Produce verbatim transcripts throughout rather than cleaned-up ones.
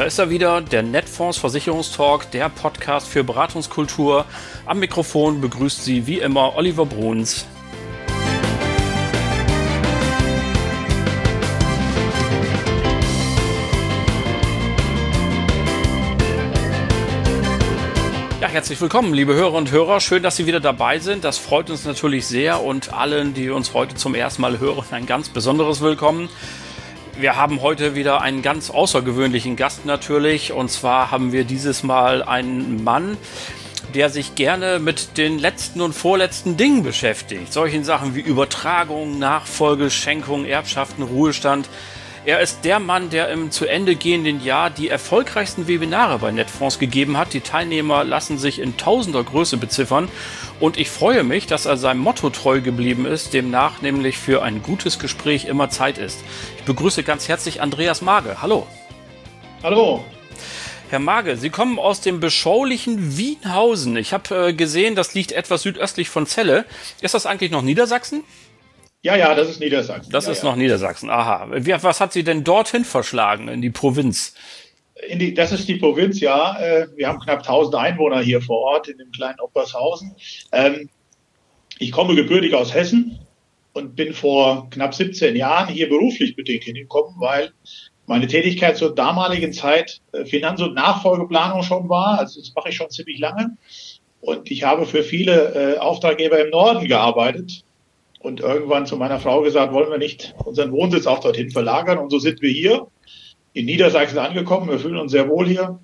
Da ist er wieder, der Netfonds Versicherungstalk, der Podcast für Beratungskultur. Am Mikrofon begrüßt Sie wie immer Oliver Bruns. Ja, herzlich willkommen, liebe Hörer und Hörer. Schön, dass Sie wieder dabei sind. Das freut uns natürlich sehr und allen, die uns heute zum ersten Mal hören, ein ganz besonderes Willkommen. Wir haben heute wieder einen ganz außergewöhnlichen Gast natürlich, und zwar haben wir dieses Mal einen Mann, der sich gerne mit den letzten und vorletzten Dingen beschäftigt. Solchen Sachen wie Übertragung, Nachfolge, Schenkung, Erbschaften, Ruhestand. Er ist der Mann, der im zu Ende gehenden Jahr die erfolgreichsten Webinare bei Netfonds gegeben hat. Die Teilnehmer lassen sich in tausender Größe beziffern. Und ich freue mich, dass er seinem Motto treu geblieben ist, demnach nämlich für ein gutes Gespräch immer Zeit ist. Ich begrüße ganz herzlich Andreas Mage. Hallo. Hallo. Herr Mage, Sie kommen aus dem beschaulichen Wienhausen. Ich habe äh, gesehen, das liegt etwas südöstlich von Celle. Ist das eigentlich noch Niedersachsen? Ja, ja, das ist Niedersachsen. Das ja, ist ja. noch Niedersachsen, aha. Wie, was hat Sie denn dorthin verschlagen, in die Provinz? In die, das ist die Provinz, ja. Wir haben knapp tausend Einwohner hier vor Ort in dem kleinen Oppershausen. Ähm, ich komme gebürtig aus Hessen und bin vor knapp siebzehn Jahren hier beruflich bedingt hingekommen, weil meine Tätigkeit zur damaligen Zeit Finanz- und Nachfolgeplanung schon war. Also das mache ich schon ziemlich lange. Und ich habe für viele äh, Auftraggeber im Norden gearbeitet. Und irgendwann zu meiner Frau gesagt, wollen wir nicht unseren Wohnsitz auch dorthin verlagern. Und so sind wir hier in Niedersachsen angekommen. Wir fühlen uns sehr wohl hier.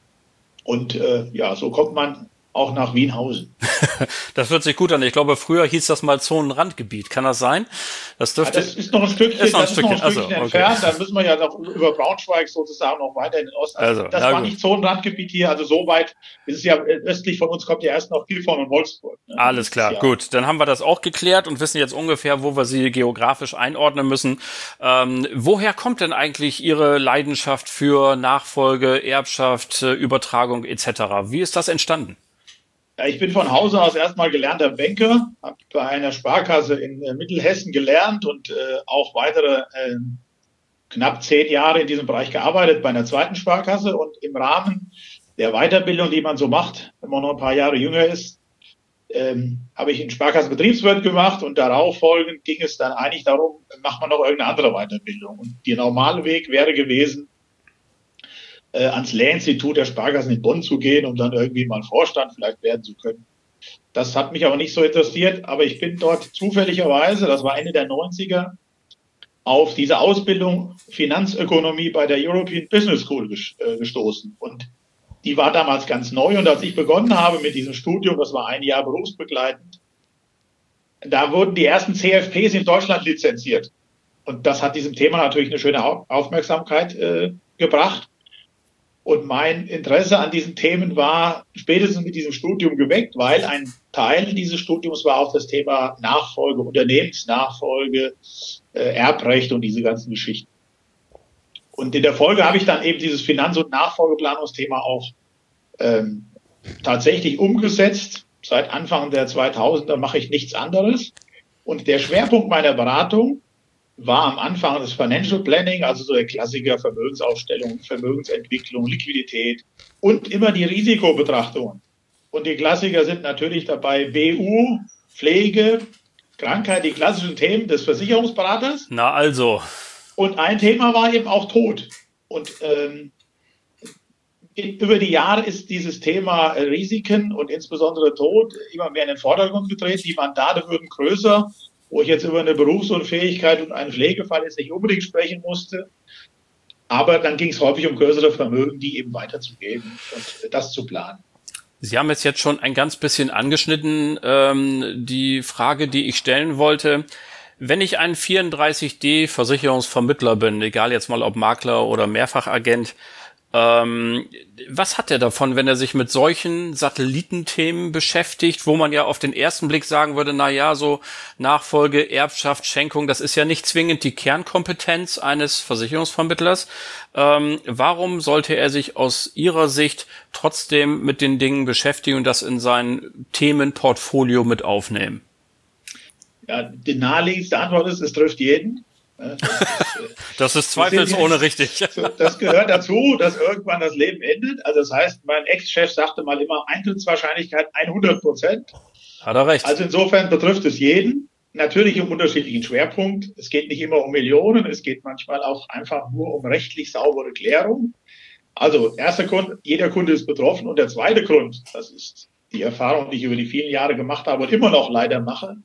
Und äh, ja, so kommt man auch nach Wienhausen. Das hört sich gut an. Ich glaube, früher hieß das mal Zonenrandgebiet. Kann das sein? Das dürfte. Ja, das ist noch ein Stückchen, ist noch ein das Stückchen, ist noch ein Stückchen also, entfernt. okay. Dann müssen wir ja noch über Braunschweig sozusagen noch weiter in den Osten. Also, Also, das war gut. nicht Zonenrandgebiet hier. Also so weit ist es ja östlich von uns, kommt ja erst noch Gifhorn und Wolfsburg. Ne? Alles klar, ja. Gut. Dann haben wir das auch geklärt und wissen jetzt ungefähr, wo wir Sie geografisch einordnen müssen. Ähm, woher kommt denn eigentlich Ihre Leidenschaft für Nachfolge, Erbschaft, Übertragung et cetera? Wie ist das entstanden? Ja, ich bin von Hause aus erstmal gelernter Banker, habe bei einer Sparkasse in äh, Mittelhessen gelernt und äh, auch weitere äh, knapp zehn Jahre in diesem Bereich gearbeitet bei einer zweiten Sparkasse. Und im Rahmen der Weiterbildung, die man so macht, wenn man noch ein paar Jahre jünger ist, ähm, habe ich einen Sparkassenbetriebswirt gemacht, und darauf folgend ging es dann eigentlich darum, macht man noch irgendeine andere Weiterbildung. Und der normale Weg wäre gewesen, äh, ans Lehrinstitut der Sparkassen in Bonn zu gehen, um dann irgendwie mal Vorstand vielleicht werden zu können. Das hat mich aber nicht so interessiert, aber ich bin dort zufälligerweise, das war Ende der neunziger, auf diese Ausbildung Finanzökonomie bei der European Business School gestoßen. Und die war damals ganz neu, und als ich begonnen habe mit diesem Studium, das war ein Jahr berufsbegleitend, da wurden die ersten C F Ps in Deutschland lizenziert. Und das hat diesem Thema natürlich eine schöne Aufmerksamkeit äh, gebracht. Und mein Interesse an diesen Themen war spätestens mit diesem Studium geweckt, weil ein Teil dieses Studiums war auch das Thema Nachfolge, Unternehmensnachfolge, äh, Erbrecht und diese ganzen Geschichten. Und in der Folge habe ich dann eben dieses Finanz- und Nachfolgeplanungsthema auch ähm, tatsächlich umgesetzt. Seit Anfang der zweitausender mache ich nichts anderes. Und der Schwerpunkt meiner Beratung war am Anfang das Financial Planning, also so der Klassiker Vermögensaufstellung, Vermögensentwicklung, Liquidität und immer die Risikobetrachtungen. Und die Klassiker sind natürlich dabei B U, Pflege, Krankheit, die klassischen Themen des Versicherungsberaters. Na also. Und ein Thema war eben auch Tod. Und ähm, über die Jahre ist dieses Thema Risiken und insbesondere Tod immer mehr in den Vordergrund getreten. Die Mandate wurden größer, wo ich jetzt über eine Berufsunfähigkeit und einen Pflegefall jetzt nicht unbedingt sprechen musste. Aber dann ging es häufig um größere Vermögen, die eben weiterzugeben und das zu planen. Sie haben es jetzt schon ein ganz bisschen angeschnitten, ähm, die Frage, die ich stellen wollte. Wenn ich ein vierunddreißig D Versicherungsvermittler bin, egal jetzt mal ob Makler oder Mehrfachagent, Ähm, was hat er davon, wenn er sich mit solchen Satellitenthemen beschäftigt, wo man ja auf den ersten Blick sagen würde, na ja, so Nachfolge, Erbschaft, Schenkung, das ist ja nicht zwingend die Kernkompetenz eines Versicherungsvermittlers. Ähm, warum sollte er sich aus Ihrer Sicht trotzdem mit den Dingen beschäftigen und das in sein Themenportfolio mit aufnehmen? Ja, die naheliegendste Antwort ist, es trifft jeden. Das ist, das ist zweifelsohne richtig. Das gehört dazu, dass irgendwann das Leben endet. Also das heißt, mein Ex-Chef sagte mal immer, Eintrittswahrscheinlichkeit hundert Prozent. Hat er recht. Also insofern betrifft es jeden. Natürlich im unterschiedlichen Schwerpunkt. Es geht nicht immer um Millionen, es geht manchmal auch einfach nur um rechtlich saubere Klärung. Also erster Grund, jeder Kunde ist betroffen. Und der zweite Grund, das ist die Erfahrung, die ich über die vielen Jahre gemacht habe und immer noch leider mache.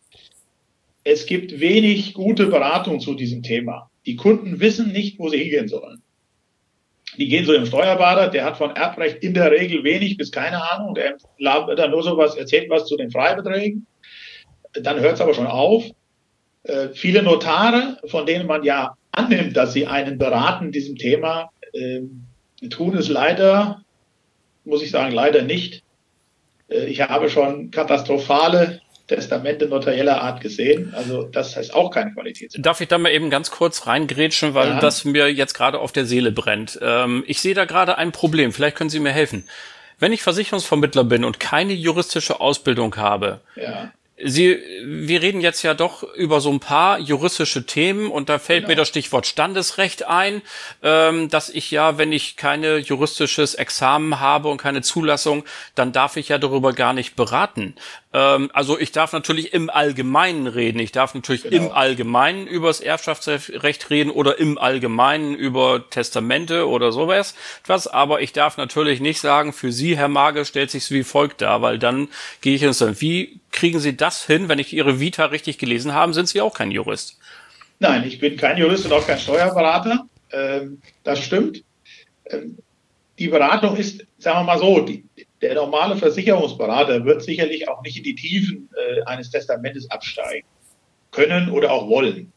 Es gibt wenig gute Beratung zu diesem Thema. Die Kunden wissen nicht, wo sie hingehen sollen. Die gehen zu dem Steuerberater, der hat von Erbrecht in der Regel wenig bis keine Ahnung. Der dann nur sowas, erzählt was zu den Freibeträgen. Dann hört es aber schon auf. Äh, viele Notare, von denen man ja annimmt, dass sie einen beraten in diesem Thema, äh, tun es leider, muss ich sagen, leider nicht. Äh, ich habe schon katastrophale Testamente notarieller Art gesehen. Also das heißt auch keine Qualität. Darf ich da mal eben ganz kurz reingrätschen, weil ja. das mir jetzt gerade auf der Seele brennt. Ähm, ich sehe da gerade ein Problem. Vielleicht können Sie mir helfen. Wenn ich Versicherungsvermittler bin und keine juristische Ausbildung habe, ja. Sie, wir reden jetzt ja doch über so ein paar juristische Themen und da fällt genau. mir das Stichwort Standesrecht ein, ähm, dass ich ja, wenn ich keine juristisches Examen habe und keine Zulassung, dann darf ich ja darüber gar nicht beraten. Ähm, also ich darf natürlich im Allgemeinen reden, ich darf natürlich genau. im Allgemeinen über das Erbschaftsrecht reden oder im Allgemeinen über Testamente oder sowas, was, aber ich darf natürlich nicht sagen, für Sie, Herr Mage, stellt sich's wie folgt dar, weil dann gehe ich ins Land. Wie kriegen Sie das hin, wenn ich Ihre Vita richtig gelesen habe, sind Sie auch kein Jurist? Nein, ich bin kein Jurist und auch kein Steuerberater. Ähm, das stimmt. Ähm, die Beratung ist, sagen wir mal so, die, der normale Versicherungsberater wird sicherlich auch nicht in die Tiefen äh, eines Testamentes absteigen können oder auch wollen.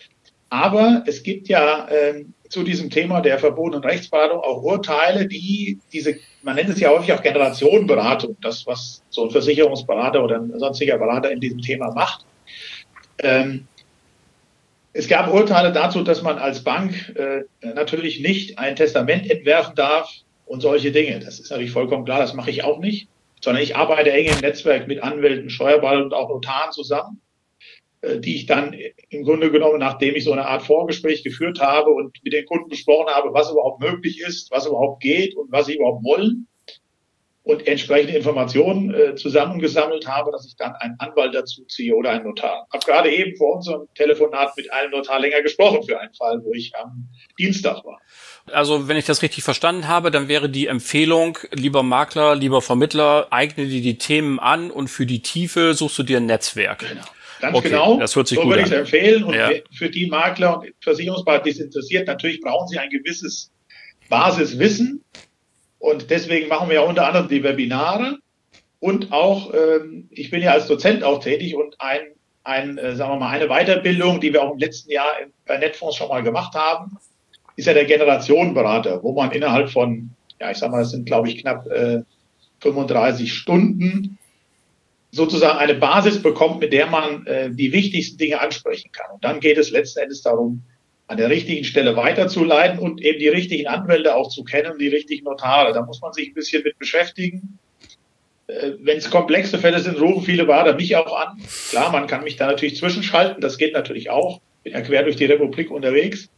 Aber es gibt ja ähm, zu diesem Thema der verbotenen Rechtsberatung auch Urteile, die diese, man nennt es ja häufig auch Generationenberatung, das, was so ein Versicherungsberater oder ein sonstiger Berater in diesem Thema macht. Ähm, es gab Urteile dazu, dass man als Bank äh, natürlich nicht ein Testament entwerfen darf und solche Dinge. Das ist natürlich vollkommen klar, das mache ich auch nicht, sondern ich arbeite eng im Netzwerk mit Anwälten, Steuerberatern und auch Notaren zusammen, die ich dann im Grunde genommen, nachdem ich so eine Art Vorgespräch geführt habe und mit den Kunden besprochen habe, was überhaupt möglich ist, was überhaupt geht und was sie überhaupt wollen und entsprechende Informationen äh, zusammengesammelt habe, dass ich dann einen Anwalt dazu ziehe oder einen Notar. Ich habe gerade eben vor unserem Telefonat mit einem Notar länger gesprochen für einen Fall, wo ich am Dienstag war. Also wenn ich das richtig verstanden habe, dann wäre die Empfehlung, lieber Makler, lieber Vermittler, eigne dir die Themen an und für die Tiefe suchst du dir ein Netzwerk. Genau. Ganz okay, genau, das hört sich so gut würde ich es empfehlen. Und ja. für die Makler und Versicherungspartner, die es interessiert, natürlich brauchen sie ein gewisses Basiswissen. Und deswegen machen wir ja unter anderem die Webinare. Und auch, ähm, ich bin ja als Dozent auch tätig und ein, ein äh, sagen wir mal, eine Weiterbildung, die wir auch im letzten Jahr bei Netfonds schon mal gemacht haben, ist ja der Generationenberater, wo man innerhalb von, ja, ich sag mal, das sind, glaube ich, knapp äh, fünfunddreißig Stunden sozusagen eine Basis bekommt, mit der man äh, die wichtigsten Dinge ansprechen kann. Und dann geht es letzten Endes darum, an der richtigen Stelle weiterzuleiten und eben die richtigen Anwälte auch zu kennen, die richtigen Notare. Da muss man sich ein bisschen mit beschäftigen. Äh, wenn es komplexe Fälle sind, rufen viele Berater mich auch an. Klar, man kann mich da natürlich zwischenschalten, das geht natürlich auch. Bin ja quer durch die Republik unterwegs.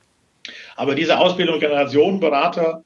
Aber diese Ausbildung Generationenberater,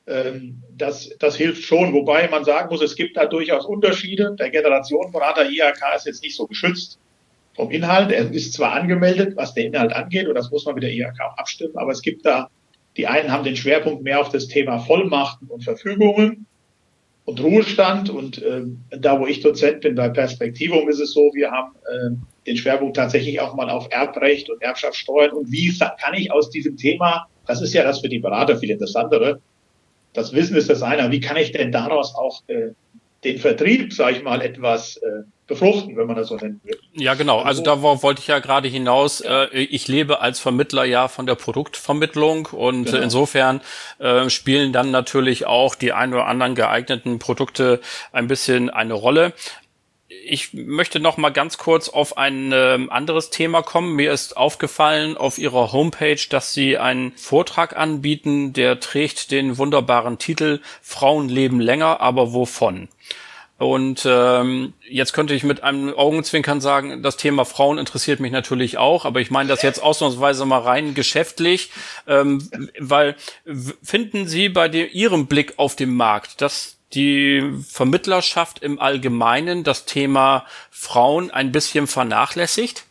Das, das hilft schon, wobei man sagen muss, es gibt da durchaus Unterschiede. Der Generationenberater I H K ist jetzt nicht so geschützt vom Inhalt. Er ist zwar angemeldet, was den Inhalt angeht, und das muss man mit der I H K auch abstimmen, aber es gibt da, die einen haben den Schwerpunkt mehr auf das Thema Vollmachten und Verfügungen und Ruhestand. Und äh, da, wo ich Dozent bin, bei Perspektivum ist es so, wir haben äh, den Schwerpunkt tatsächlich auch mal auf Erbrecht und Erbschaftssteuern. Und wie kann ich aus diesem Thema, das ist ja das für die Berater viel interessantere, das Wissen ist das eine, wie kann ich denn daraus auch äh, den Vertrieb, sage ich mal, etwas äh, befruchten, wenn man das so nennen will. Ja, genau. Also, also da wollte ich ja gerade hinaus. Ja. Äh, ich lebe als Vermittler ja von der Produktvermittlung und genau. insofern äh, spielen dann natürlich auch die ein oder anderen geeigneten Produkte ein bisschen eine Rolle. Ich möchte noch mal ganz kurz auf ein äh, anderes Thema kommen. Mir ist aufgefallen auf Ihrer Homepage, dass Sie einen Vortrag anbieten, der trägt den wunderbaren Titel Frauen leben länger, aber wovon? Und ähm, jetzt könnte ich mit einem Augenzwinkern sagen, das Thema Frauen interessiert mich natürlich auch, aber ich meine das jetzt ausnahmsweise mal rein geschäftlich, ähm, weil w- finden Sie bei dem, Ihrem Blick auf den Markt, dass die Vermittlerschaft im Allgemeinen das Thema Frauen ein bisschen vernachlässigt?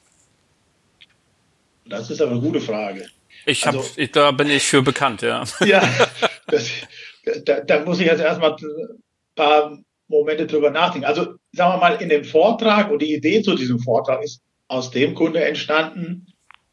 Das ist aber eine gute Frage. Ich hab, Also, ich, da bin ich für bekannt, ja. ja, das, da, da muss ich jetzt erstmal ein paar Momente drüber nachdenken. Also, sagen wir mal, in dem Vortrag und die Idee zu diesem Vortrag ist aus dem Grunde entstanden.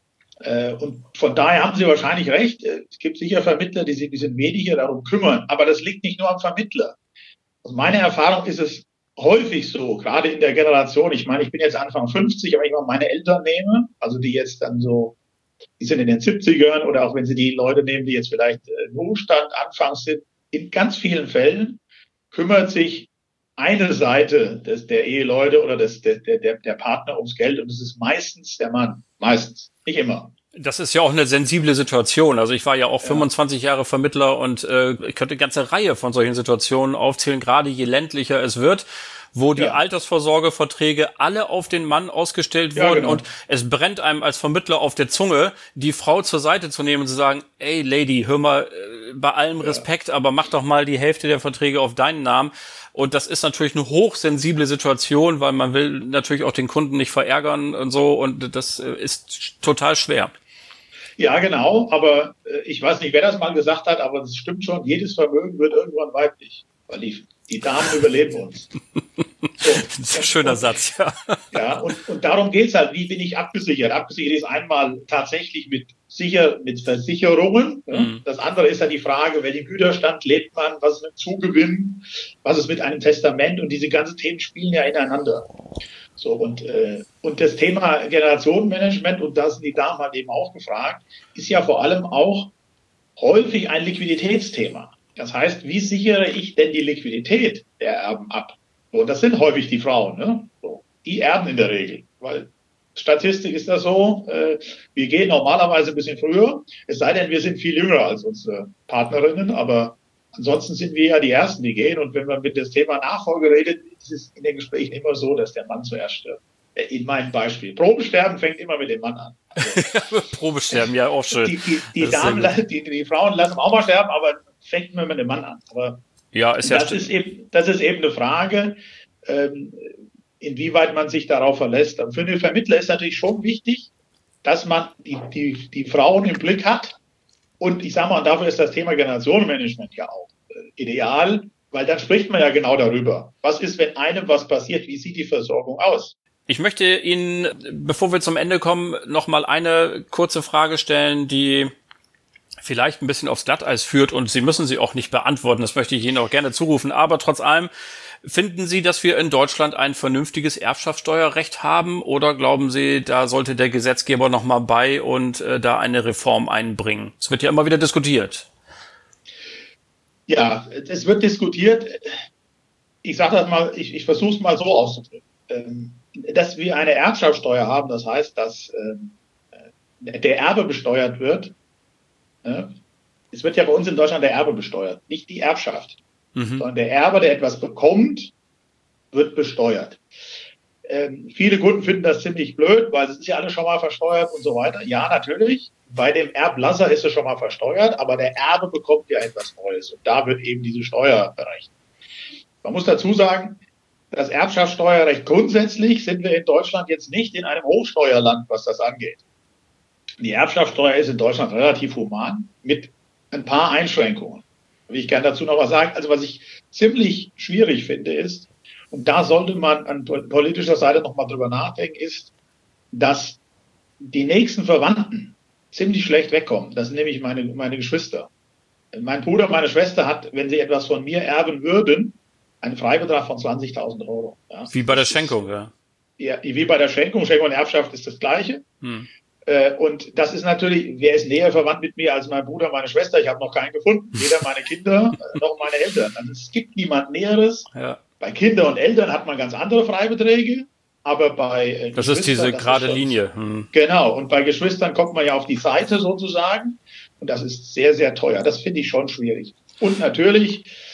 Äh, und von daher haben Sie wahrscheinlich recht. Es gibt sicher Vermittler, die sich ein bisschen weniger darum kümmern. Aber das liegt nicht nur am Vermittler. Aus meiner Erfahrung ist es häufig so, gerade in der Generation. Ich meine, ich bin jetzt Anfang fünfzig, aber wenn ich mal meine Eltern nehme, also die jetzt dann so, die sind in den siebzigern, oder auch wenn Sie die Leute nehmen, die jetzt vielleicht im Ruhestand anfangs sind, in ganz vielen Fällen kümmert sich eine Seite des, der Eheleute oder des, der, der, der Partner ums Geld, und es ist meistens der Mann. Meistens. Nicht immer. Das ist ja auch eine sensible Situation. Also ich war ja auch Ja. fünfundzwanzig Jahre Vermittler und äh, ich könnte eine ganze Reihe von solchen Situationen aufzählen, gerade je ländlicher es wird, wo die Ja. Altersvorsorgeverträge alle auf den Mann ausgestellt Ja, wurden, genau. und es brennt einem als Vermittler auf der Zunge, die Frau zur Seite zu nehmen und zu sagen, ey Lady, hör mal, äh, bei allem Respekt, aber mach doch mal die Hälfte der Verträge auf deinen Namen. Und das ist natürlich eine hochsensible Situation, weil man will natürlich auch den Kunden nicht verärgern und so, und das äh, ist total schwer. Ja, genau, aber äh, ich weiß nicht, wer das mal gesagt hat, aber es stimmt schon, jedes Vermögen wird irgendwann weiblich, weil die, die Damen überleben uns. So. Das ist ein schöner Satz, ja. Ja, und, und darum geht's halt, wie bin ich abgesichert? Abgesichert ist einmal tatsächlich mit sicher mit Versicherungen. Ja. Mhm. Das andere ist ja die Frage, welchen Güterstand lebt man, was ist mit Zugewinn, was ist mit einem Testament, und diese ganzen Themen spielen ja ineinander. So, und, äh, und das Thema Generationenmanagement, und da sind die Damen halt eben auch gefragt, ist ja vor allem auch häufig ein Liquiditätsthema. Das heißt, wie sichere ich denn die Liquidität der Erben ab? So, und das sind häufig die Frauen, ne? So, die erben in der Regel, weil Statistik ist das so, äh, wir gehen normalerweise ein bisschen früher, es sei denn, wir sind viel jünger als unsere Partnerinnen, aber ansonsten sind wir ja die Ersten, die gehen. Und wenn man mit das Thema Nachfolge redet, ist es in den Gesprächen immer so, dass der Mann zuerst stirbt. In meinem Beispiel. Probensterben fängt immer mit dem Mann an. Also, Probesterben, ja, auch schön. Die, die, die, Das ist sehr Damen, gut. die, die Frauen lassen auch mal sterben, aber fängt immer mit dem Mann an. Aber Ja, ist ja das, ist eben, das ist eben eine Frage, ähm, inwieweit man sich darauf verlässt. Und für den Vermittler ist natürlich schon wichtig, dass man die, die, die Frauen im Blick hat. Und ich sage mal, und dafür ist das Thema Generationenmanagement ja auch äh, ideal, weil dann spricht man ja genau darüber. Was ist, wenn einem was passiert? Wie sieht die Versorgung aus? Ich möchte Ihnen, bevor wir zum Ende kommen, noch mal eine kurze Frage stellen, die vielleicht ein bisschen aufs Glatteis führt, und Sie müssen sie auch nicht beantworten. Das möchte ich Ihnen auch gerne zurufen. Aber trotz allem, finden Sie, dass wir in Deutschland ein vernünftiges Erbschaftssteuerrecht haben, oder glauben Sie, da sollte der Gesetzgeber noch mal bei und äh, da eine Reform einbringen? Es wird ja immer wieder diskutiert. Ja, es wird diskutiert. Ich sage das mal, ich, ich versuche es mal so auszudrücken. Ähm, dass wir eine Erbschaftssteuer haben, das heißt, dass ähm, der Erbe besteuert wird. Ja? Es wird ja bei uns in Deutschland der Erbe besteuert, nicht die Erbschaft. Mhm. Sondern der Erbe, der etwas bekommt, wird besteuert. Ähm, viele Kunden finden das ziemlich blöd, weil es ist ja alles schon mal versteuert und so weiter. Ja, natürlich. Bei dem Erblasser ist es schon mal versteuert, aber der Erbe bekommt ja etwas Neues. Und da wird eben diese Steuer berechnet. Man muss dazu sagen, das Erbschaftssteuerrecht grundsätzlich sind wir in Deutschland jetzt nicht in einem Hochsteuerland, was das angeht. Die Erbschaftssteuer ist in Deutschland relativ human, mit ein paar Einschränkungen. Will ich gerne dazu noch was sagen. Also was ich ziemlich schwierig finde ist, und da sollte man an politischer Seite noch mal drüber nachdenken, ist, dass die nächsten Verwandten ziemlich schlecht wegkommen. Das sind nämlich meine, meine Geschwister. Mein Bruder, meine Schwester hat, wenn sie etwas von mir erben würden, einen Freibetrag von zwanzigtausend Euro. Ja. Wie bei der Schenkung, ja. Ja, wie bei der Schenkung. Schenkung und Erbschaft ist das Gleiche. Hm. Und das ist natürlich, wer ist näher verwandt mit mir als mein Bruder, meine Schwester? Ich habe noch keinen gefunden. Weder meine Kinder noch meine Eltern. Also es gibt niemand Näheres. Ja. Bei Kindern und Eltern hat man ganz andere Freibeträge, aber bei äh, Das ist diese gerade Linie. Hm. Genau, und bei Geschwistern kommt man ja auf die Seite sozusagen, und das ist sehr, sehr teuer. Das finde ich schon schwierig. Und natürlich,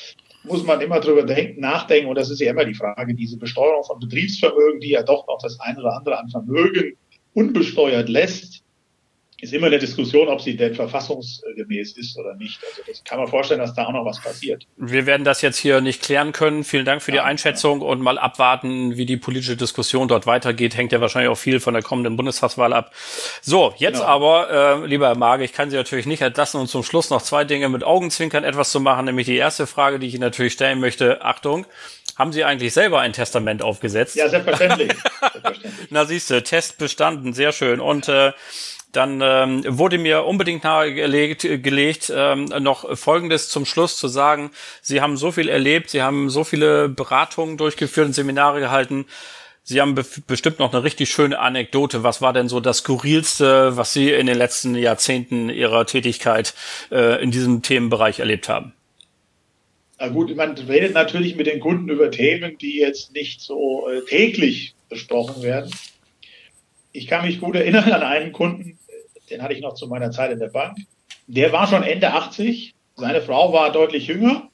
muss man immer drüber denken, nachdenken. Und das ist ja immer die Frage, diese Besteuerung von Betriebsvermögen, die ja doch noch das eine oder andere an Vermögen unbesteuert lässt, ist immer eine Diskussion, ob sie denn verfassungsgemäß ist oder nicht. Also das kann man vorstellen, dass da auch noch was passiert. Wir werden das jetzt hier nicht klären können. Vielen Dank für die ja, Einschätzung ja. und mal abwarten, wie die politische Diskussion dort weitergeht. Hängt ja wahrscheinlich auch viel von der kommenden Bundestagswahl ab. So, jetzt genau. aber, äh, lieber Herr Mage, ich kann Sie natürlich nicht entlassen, um zum Schluss noch zwei Dinge mit Augenzwinkern etwas zu machen. Nämlich die erste Frage, die ich Ihnen natürlich stellen möchte. Achtung. Haben Sie eigentlich selber ein Testament aufgesetzt? Ja, selbstverständlich. selbstverständlich. Na siehste, Test bestanden, sehr schön. Und äh, dann ähm, wurde mir unbedingt nahegelegt, gelegt, ähm, noch Folgendes zum Schluss zu sagen. Sie haben so viel erlebt, Sie haben so viele Beratungen durchgeführt und Seminare gehalten. Sie haben be- bestimmt noch eine richtig schöne Anekdote. Was war denn so das Skurrilste, was Sie in den letzten Jahrzehnten Ihrer Tätigkeit äh, in diesem Themenbereich erlebt haben? Na gut, man redet natürlich mit den Kunden über Themen, die jetzt nicht so äh, täglich besprochen werden. Ich kann mich gut erinnern an einen Kunden, den hatte ich noch zu meiner Zeit in der Bank. Der war schon Ende achtzig, seine Frau war deutlich jünger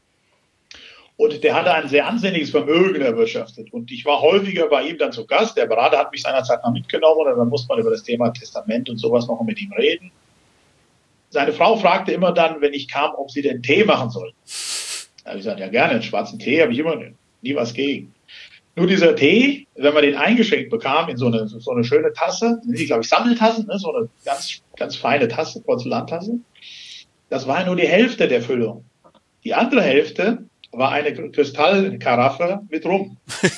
und der hatte ein sehr ansehnliches Vermögen erwirtschaftet. Und ich war häufiger bei ihm dann zu Gast. Der Berater hat mich seinerzeit mal mitgenommen und dann musste man über das Thema Testament und sowas noch mit ihm reden. Seine Frau fragte immer dann, wenn ich kam, ob sie den Tee machen soll. Da habe ich gesagt, ja gerne, einen schwarzen Tee habe ich immer nie was gegen. Nur dieser Tee, wenn man den eingeschenkt bekam in so eine, so eine schöne Tasse, die glaube ich Sammeltasse, ne, so eine ganz, ganz feine Tasse, Porzellantasse, das war nur die Hälfte der Füllung. Die andere Hälfte war eine Kristallkaraffe mit Rum.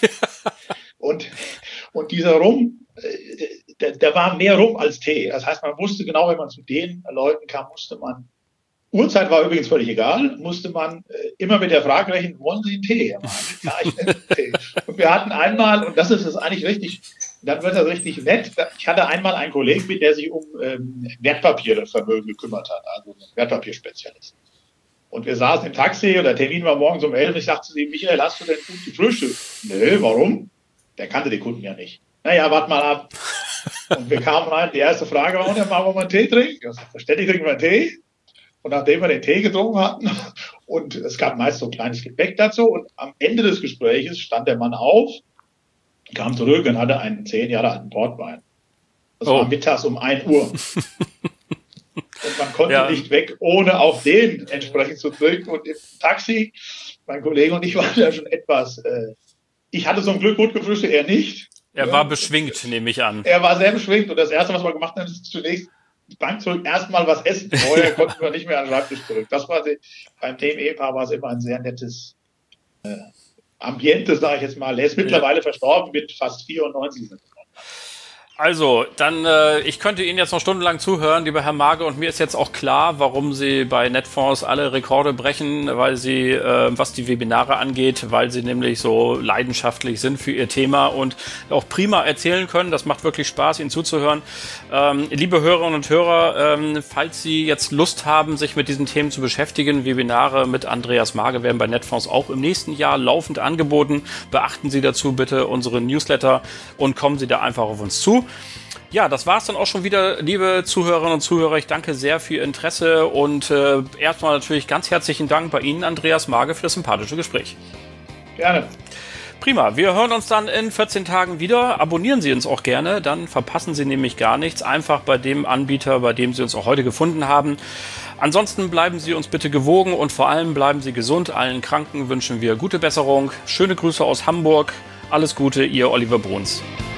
und, und dieser Rum, der, der war mehr Rum als Tee. Das heißt, man wusste genau, wenn man zu den Leuten kam, musste man, Uhrzeit war übrigens völlig egal, musste man äh, immer mit der Frage rechnen, wollen Sie einen Tee? Ja, ich nehme einen Tee. Und wir hatten einmal, und das ist es eigentlich richtig, dann wird das richtig nett, ich hatte einmal einen Kollegen mit, der sich um ähm, Wertpapiervermögen gekümmert hat, also ein Wertpapierspezialist. Und wir saßen im Taxi und der Termin war morgens um elf. Ich sagte zu ihm, Michael, hast du denn gut gefrühstückt? Nö, warum? Der kannte die Kunden ja nicht. Naja, warte mal ab. Und wir kamen rein, die erste Frage war, und dann machen wir mal einen Tee trinken. Ich sagte, verständlich trinken wir einen Tee. Und nachdem wir den Tee getrunken hatten, und es gab meist so ein kleines Gebäck dazu, und am Ende des Gespräches stand der Mann auf, kam zurück und hatte einen zehn Jahre alten Portwein. Das oh. war mittags um ein Uhr. Und man konnte ja. nicht weg, ohne auch den entsprechend zu trinken. Und im Taxi, mein Kollege und ich waren ja schon etwas, äh, ich hatte zum Glück gut gefrühstückt, er nicht. Er ja. war beschwingt, nehme ich an. Er war sehr beschwingt, und das Erste, was wir gemacht haben, ist zunächst die Bank zurück, erstmal was essen. Vorher konnten wir nicht mehr an den Schreibtisch zurück. Das war die, beim dem Ehepaar war es immer ein sehr nettes äh, Ambiente, sage ich jetzt mal. Er ist mittlerweile ja. verstorben mit fast vierundneunzig. Also, dann, äh, ich könnte Ihnen jetzt noch stundenlang zuhören, lieber Herr Mage, und mir ist jetzt auch klar, warum Sie bei Netfonds alle Rekorde brechen, weil Sie, äh, was die Webinare angeht, weil Sie nämlich so leidenschaftlich sind für Ihr Thema und auch prima erzählen können. Das macht wirklich Spaß, Ihnen zuzuhören. Ähm, liebe Hörerinnen und Hörer, ähm, falls Sie jetzt Lust haben, sich mit diesen Themen zu beschäftigen, Webinare mit Andreas Mage werden bei Netfonds auch im nächsten Jahr laufend angeboten. Beachten Sie dazu bitte unsere Newsletter und kommen Sie da einfach auf uns zu. Ja, das war's dann auch schon wieder, liebe Zuhörerinnen und Zuhörer. Ich danke sehr für Ihr Interesse und äh, erstmal natürlich ganz herzlichen Dank bei Ihnen, Andreas Mage, für das sympathische Gespräch. Gerne. Prima, wir hören uns dann in vierzehn Tagen wieder. Abonnieren Sie uns auch gerne, dann verpassen Sie nämlich gar nichts. Einfach bei dem Anbieter, bei dem Sie uns auch heute gefunden haben. Ansonsten bleiben Sie uns bitte gewogen und vor allem bleiben Sie gesund. Allen Kranken wünschen wir gute Besserung. Schöne Grüße aus Hamburg. Alles Gute, Ihr Oliver Bruns.